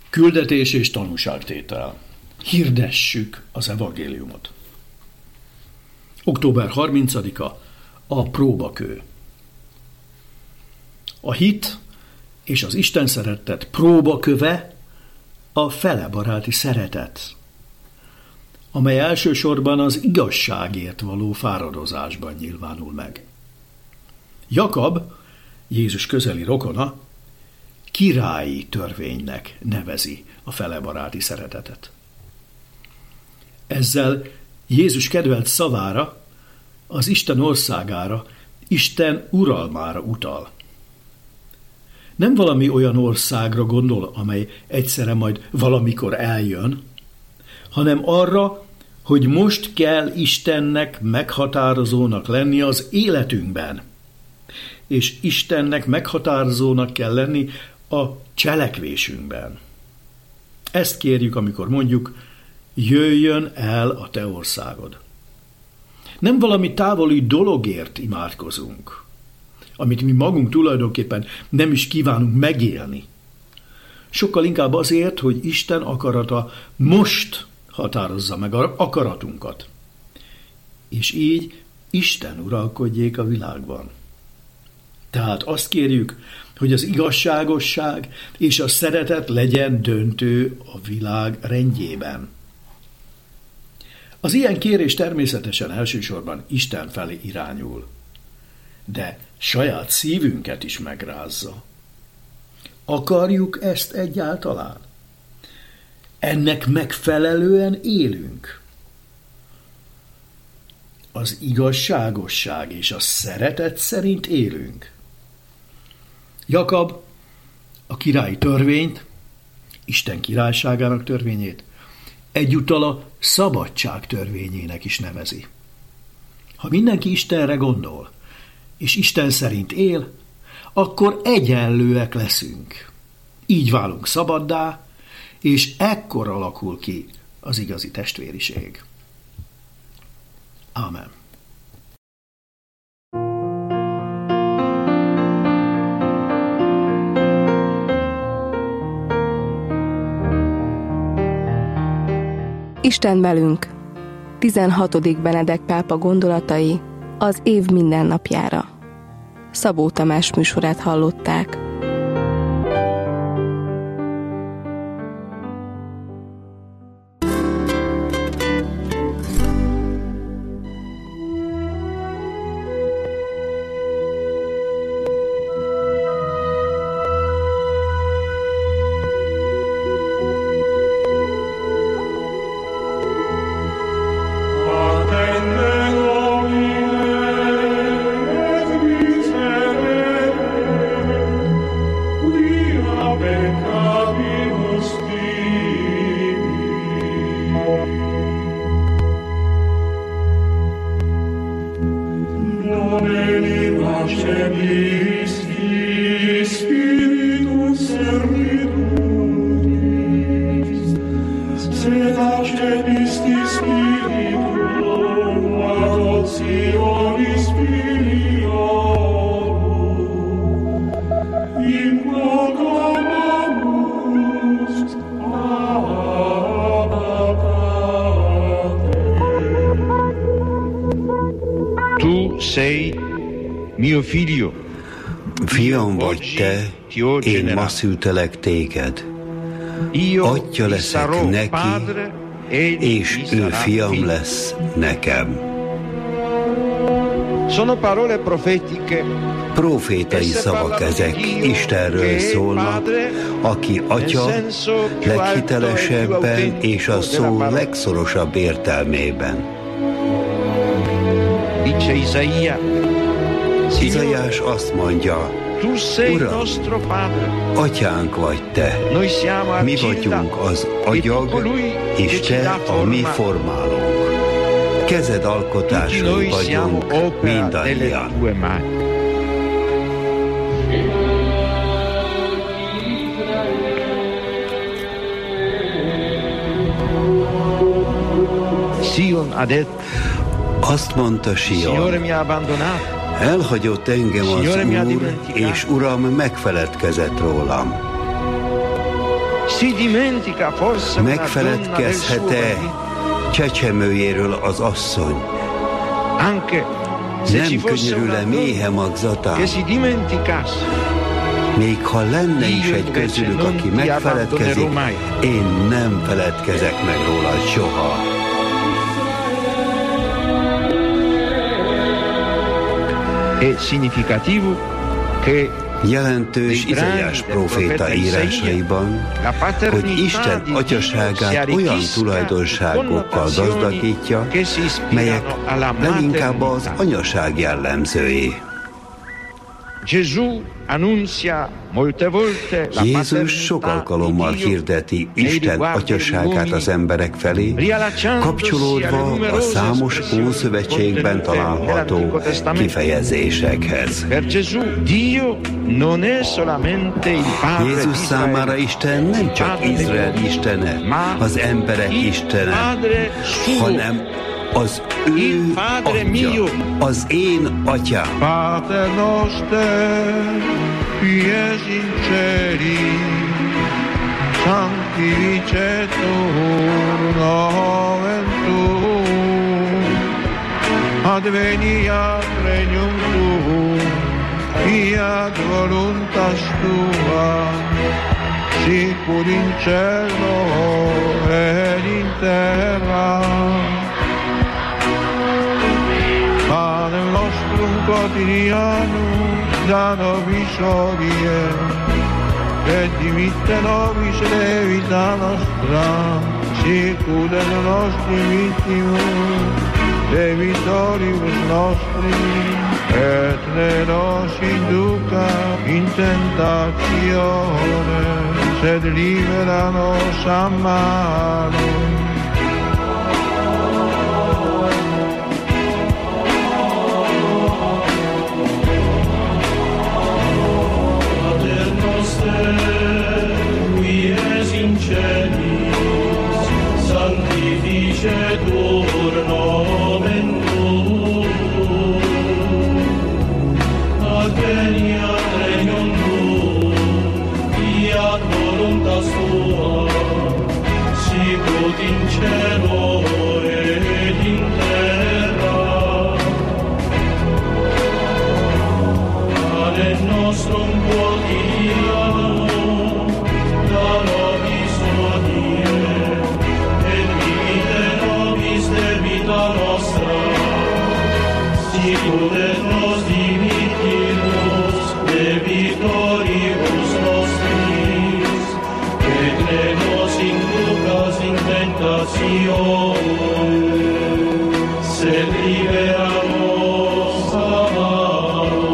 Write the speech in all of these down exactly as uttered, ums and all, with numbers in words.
Küldetés és tanúságtétel. Hirdessük az evangéliumot. október harmincadika, a próbakő. A hit és az Isten szeretet próbaköve a felebaráti szeretet, amely elsősorban az igazságért való fáradozásban nyilvánul meg. Jakab, Jézus közeli rokona, királyi törvénynek nevezi a felebaráti szeretetet. Ezzel Jézus kedvelt szavára, az Isten országára, Isten uralmára utal. Nem valami olyan országra gondol, amely egyszerre majd valamikor eljön, hanem arra, hogy most kell Istennek meghatározónak lenni az életünkben, és Istennek meghatározónak kell lenni a cselekvésünkben. Ezt kérjük, amikor mondjuk, jöjjön el a te országod. Nem valami távoli dologért imádkozunk, amit mi magunk tulajdonképpen nem is kívánunk megélni. Sokkal inkább azért, hogy Isten akarata most határozza meg akaratunkat. És így Isten uralkodjék a világban. Tehát azt kérjük, hogy az igazságosság és a szeretet legyen döntő a világ rendjében. Az ilyen kérés természetesen elsősorban Isten felé irányul, de saját szívünket is megrázza. Akarjuk ezt egyáltalán? Ennek megfelelően élünk? Az igazságosság és a szeretet szerint élünk? Jakab a királyi törvényt, Isten királyságának törvényét, egyúttal a szabadság törvényének is nevezi. Ha mindenki Istenre gondol, és Isten szerint él, akkor egyenlőek leszünk. Így válunk szabaddá, és ekkor alakul ki az igazi testvériség. Ámen. Isten velünk. tizenhatodik Benedek pápa gondolatai az év mindennapjára. Szabó Tamás műsorát hallották. Fiam vagy te, én ma szültelek téged. Atya leszek neki, és ő fiam lesz nekem. Profétai szavak ezek, Istenről szólnak, aki atya leghitelesebben és a szó legszorosabb értelmében. Izaiás azt mondja, Uram, atyánk vagy te, mi vagyunk az agyag, és te a mi formálónk. Kezed alkotásai vagyunk mindannyian. Azt mondta Sion, elhagyott engem az Úr, és Uram megfeledkezett rólam. Megfeledkezhet-e csecsemőjéről az asszony? Nem könyörül-e méhe magzatán? Még ha lenne is egy közülük, aki megfeledkezik, én nem feledkezek meg róla soha. Jelentős Izaiás próféta írásaiban, hogy Isten atyaságát olyan tulajdonságokkal gazdagítja, melyek leginkább az anyaság jellemzői. Jézus sok alkalommal hirdeti Isten atyaságát az emberek felé, kapcsolódva a számos Ószövetségben található kifejezésekhez. Jézus számára Isten nem csak Izrael istene, az emberek istene, hanem az ő atya, az én atyám. Pater noster, qui es in celi, sanctificetur nomen tuum, adveniat regnum tuum, fiat voluntas tua, sicur in cielo et in terra. Panem nostrum quotidianum da nobis hodie, et dimitte nobis debita nostra, sicut et nostri vittimus debitoribus nostri, et ne nos induca in tentatione, sed libera nos a malo. Sanctificetur nomen tuum, adveniat regnum tuum, fiat voluntas tua, sicut in cielo et in terra. Panem nostrum quotidianum da nobis hodie, debita nostra, sicut et nos dimittimus debitoribus nostris, et ne nos inducas in tentatione, sed libera nos a malo.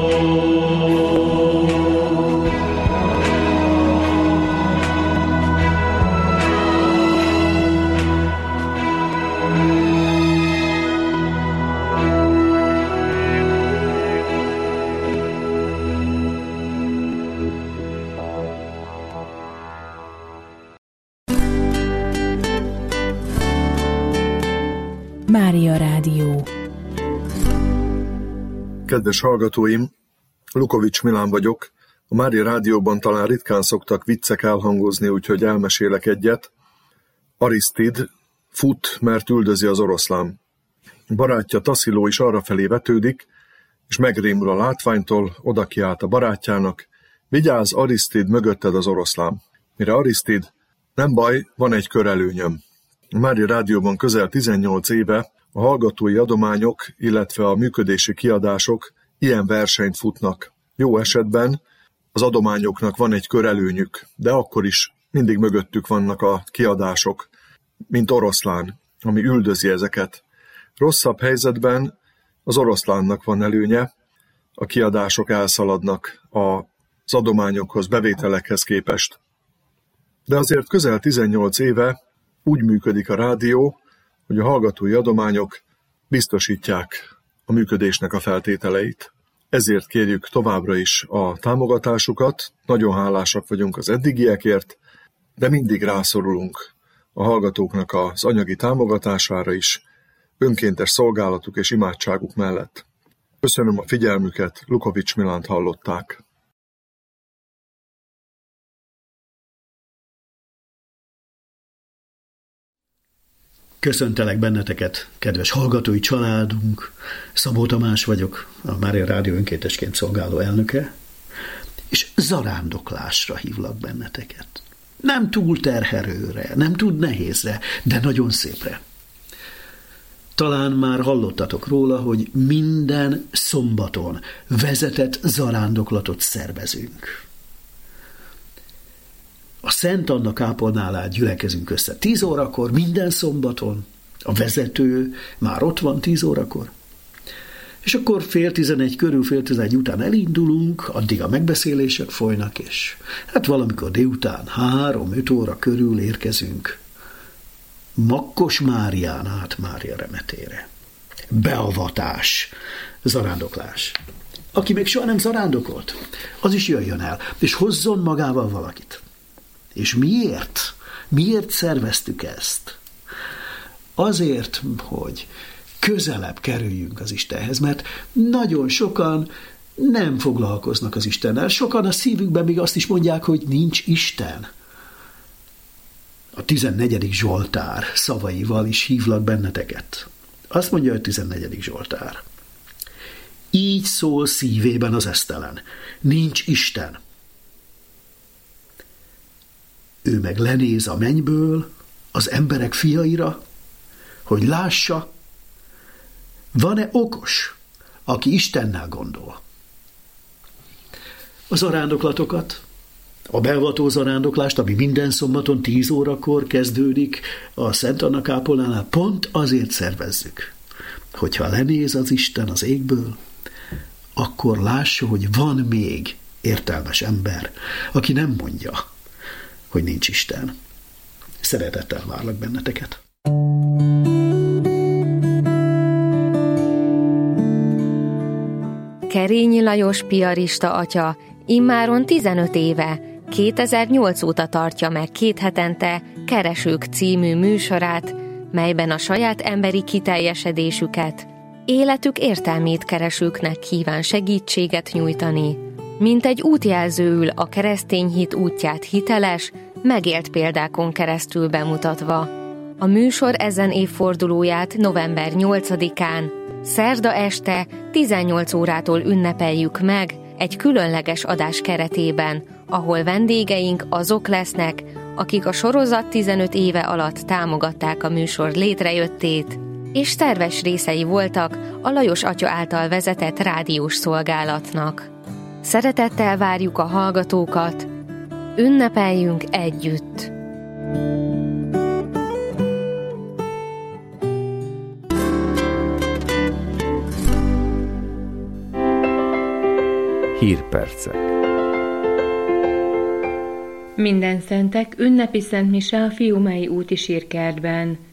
Mária Rádió. Kedves hallgatóim, Lukovics Milán vagyok. A Mária Rádióban talán ritkán szoktak viccek elhangozni, úgyhogy elmesélek egyet. Arisztid fut, mert üldözi az oroszlán. Barátja Tassziló is arrafelé vetődik, és megrémül a látványtól, oda kiált a barátjának: vigyázz, Arisztid, mögötted az oroszlán. Mire Arisztid: nem baj, van egy körelőnyöm. A Mária Rádióban közel tizennyolc éve a hallgatói adományok, illetve a működési kiadások ilyen versenyt futnak. Jó esetben az adományoknak van egy körelőnyük, de akkor is mindig mögöttük vannak a kiadások, mint oroszlán, ami üldözi ezeket. Rosszabb helyzetben az oroszlánnak van előnye, a kiadások elszaladnak az adományokhoz, bevételekhez képest. De azért közel tizennyolc éve úgy működik a rádió, hogy a hallgatói adományok biztosítják a működésnek a feltételeit. Ezért kérjük továbbra is a támogatásukat, nagyon hálásak vagyunk az eddigiekért, de mindig rászorulunk a hallgatóknak az anyagi támogatására is, önkéntes szolgálatuk és imádságuk mellett. Köszönöm a figyelmüket, Lukovics Milánt hallották. Köszöntelek benneteket, kedves hallgatói családunk. Szabó Tamás vagyok, a Mária Rádió önkéntesként szolgáló elnöke, és zarándoklásra hívlak benneteket. Nem túl terhelőre, nem túl nehézre, de nagyon szépre. Talán már hallottatok róla, hogy minden szombaton vezetett zarándoklatot szervezünk. A Szent Anna kápolnánál gyülekezünk össze tíz órakor, minden szombaton. A vezető már ott van tíz órakor. És akkor fél tizenegy körül, fél tizenegy után elindulunk, addig a megbeszélések folynak, és hát valamikor délután három-öt óra körül érkezünk Makkos Márián át Mária remetére. Beavatás, zarándoklás. Aki még soha nem zarándokolt, az is jöjjön el, és hozzon magával valakit. És miért? Miért szerveztük ezt? Azért, hogy közelebb kerüljünk az Istenhez, mert nagyon sokan nem foglalkoznak az Istennel. Sokan a szívükben még azt is mondják, hogy nincs Isten. A tizennegyedik Zsoltár szavaival is hívlak benneteket. Azt mondja a tizennegyedik Zsoltár. Így szól szívében az esztelen. Nincs Isten. Ő meg lenéz a mennyből az emberek fiaira, hogy lássa, van-e okos, aki Istennel gondol. A zarándoklatokat, a beavató zarándoklást, ami minden szombaton tíz órakor kezdődik a Szent Anna kápolnánál, pont azért szervezzük, hogyha lenéz az Isten az égből, akkor lássa, hogy van még értelmes ember, aki nem mondja, hogy nincs Isten. Szeretettel várlak benneteket. Kerényi Lajos piarista atya immáron tizenöt éve, kétezer-nyolc óta tartja meg két hetente Keresők című műsorát, melyben a saját emberi kiteljesedésüket, életük értelmét keresőknek kíván segítséget nyújtani, mint egy útjelzőül a keresztény hit útját hiteles, megélt példákon keresztül bemutatva. A műsor ezen évfordulóját november nyolcadikán, szerda este tizennyolc órától ünnepeljük meg egy különleges adás keretében, ahol vendégeink azok lesznek, akik a sorozat tizenöt éve alatt támogatták a műsor létrejöttét, és szerves részei voltak a Lajos atya által vezetett rádiós szolgálatnak. Szeretettel várjuk a hallgatókat, ünnepeljünk együtt! Hírpercek. Minden szentek ünnepi szentmise a Fiumei úti sírkertben.